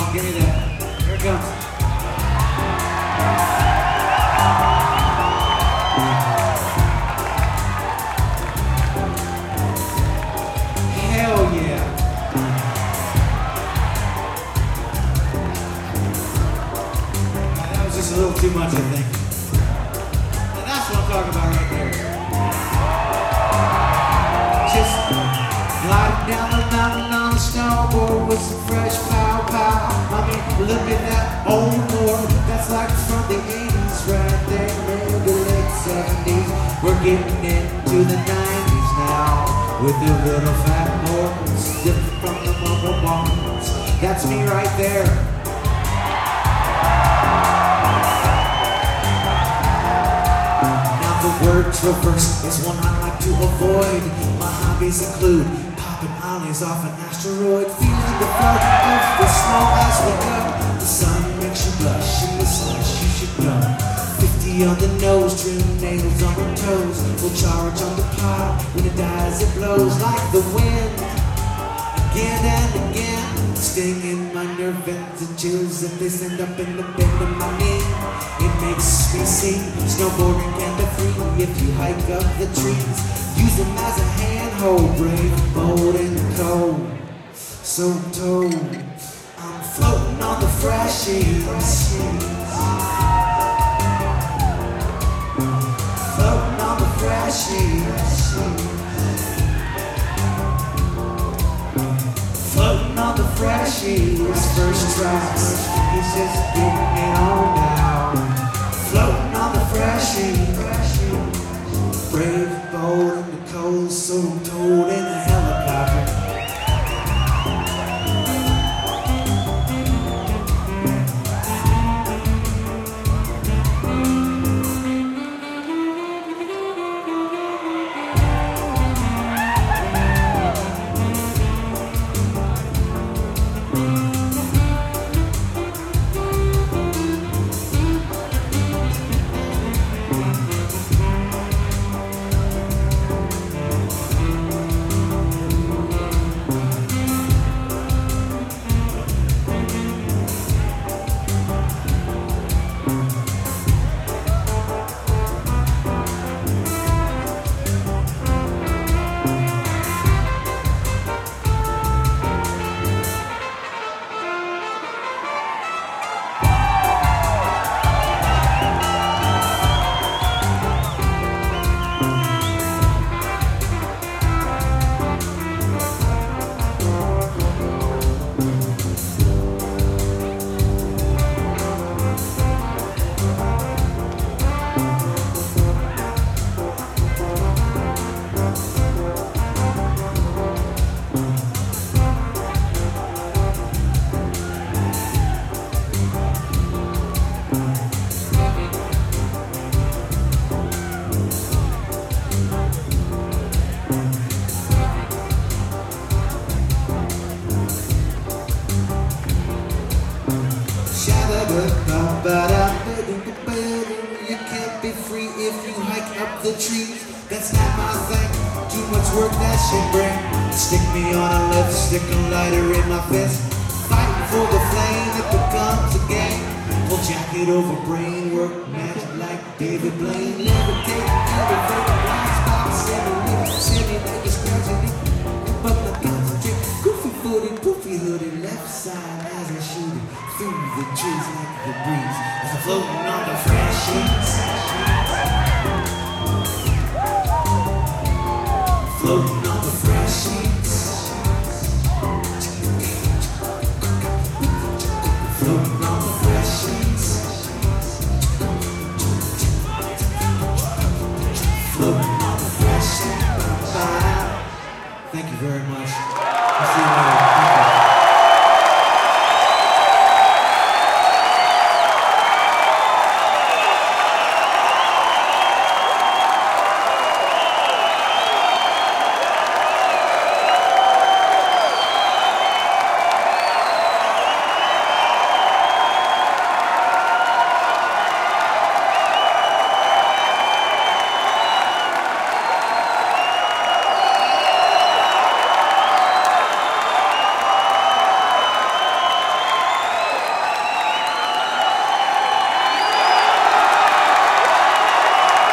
on, give me that. Here it comes. Hell yeah. That was just a little too much, I think. And that's what I'm talking about right there. Just gliding down the mountain on a snowboard with some fresh pow pow. I mean, look at that old Lord. That's like from the 80s right there, maybe late 70s. We're getting into the 90s now. With the little fat boys, different from the mumble bombs. That's me right there. Now the word traverse is one I like to avoid. My hobbies include popping ollies off an asteroid, feeling the flow of the snow as we go. The sun makes you blush in the slush, you should know. 50 on the nose, trim nails on the toes. Full charge on the plow, when it dies it blows like the wind. Again and again, stinging my nerve ends and chills if they send up in the bend of my knee. It makes me sing, snowboarding can be free if you hike up the trees. Use them as a handhold, brave, bold and cold. So told, I'm floating on the freshies. Floating on the freshies. Floating on the freshies. First tracks, he's just getting it on down. Floating on the freshies. Brave, bold, and the cold, so told in a helicopter. You can't be free if you hike up the trees. That's not my thing. Too much work that shit bring. Stick me on a lift, stick a lighter in my fist. Fighting for the flame, it becomes a game. Full jacket over brain, work magic like David Blaine. Levitate, elevate, blind spot, semi like scratching it. But the concentrate, goofy footed, poofy hooded, left side as I shoot it through the trees like the breeze. As I'm floating on the fresh sheets.